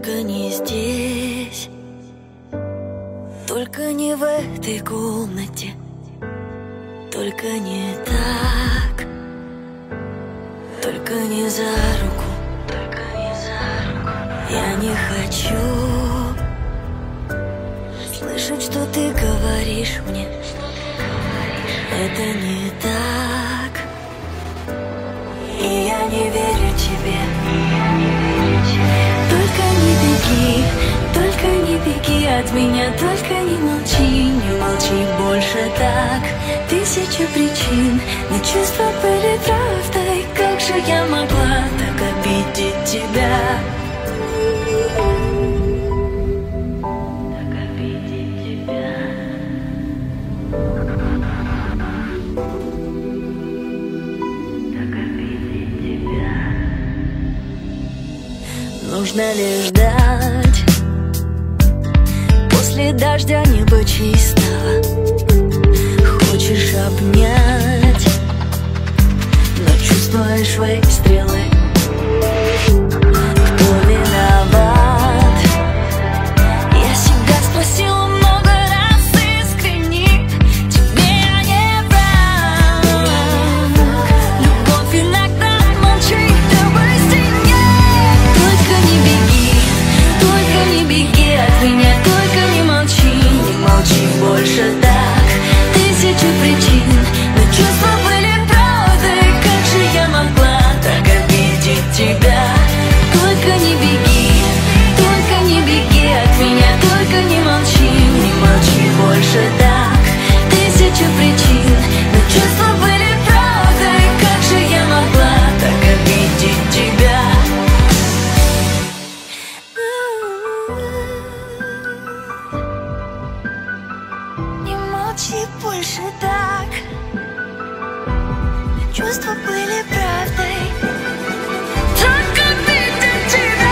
Только не здесь, только не в этой комнате, только не так, только не за руку, только не за руку. Я не хочу слышать, что ты говоришь мне. Это не так, и я не верю тебе. Только не беги, только не беги от меня, только не молчи больше так. Тысячи причин, но чувства были правдой. Как же я могла так обидеть тебя? Так обидеть тебя. Так обидеть тебя. Нужно лишь ждать после дождя неба чистого. Хочешь обнять, но чувствуешь выстрелы. Кто виноват? Я себя спросила много раз искренне. Тебе я не враг. Любовь иногда молчит об истине. Только не беги от меня, только не молчи больше так. Тысячи причин, но чувства были правдой. Как же я могла так обидеть тебя? Только не беги от меня, только не молчи больше так. Тысячи причин, но чувства были правдой. Как же я могла так обидеть тебя? Не молчи больше так. Чувства были правдой. Так обидеть тебя.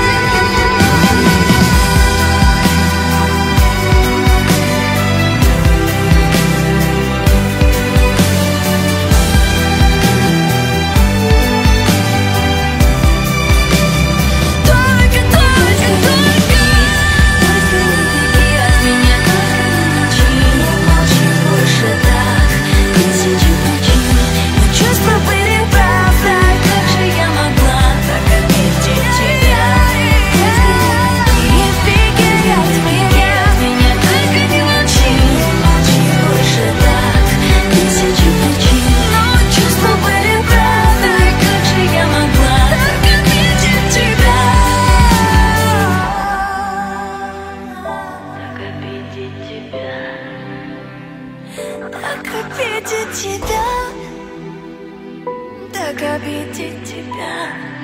Так обидеть тебя.